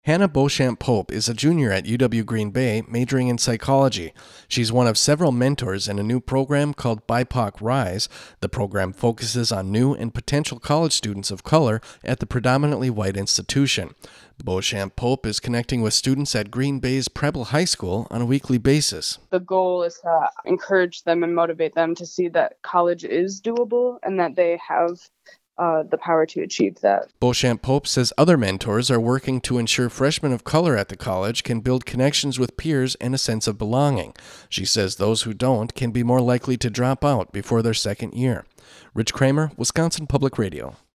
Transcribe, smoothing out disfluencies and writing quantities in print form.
Hannah Beauchamp Pope is a junior at UW Green Bay, majoring in psychology. She's one of several mentors in a new program called BIPOC Rise. The program focuses on new and potential college students of color at the predominantly white institution. Beauchamp Pope is connecting with students at Green Bay's Preble High School on a weekly basis. The goal is to encourage them and motivate them to see that college is doable and that they have the power to achieve that. Beauchamp Pope says other mentors are working to ensure freshmen of color at the college can build connections with peers and a sense of belonging. She says those who don't can be more likely to drop out before their second year. Rich Kramer, Wisconsin Public Radio.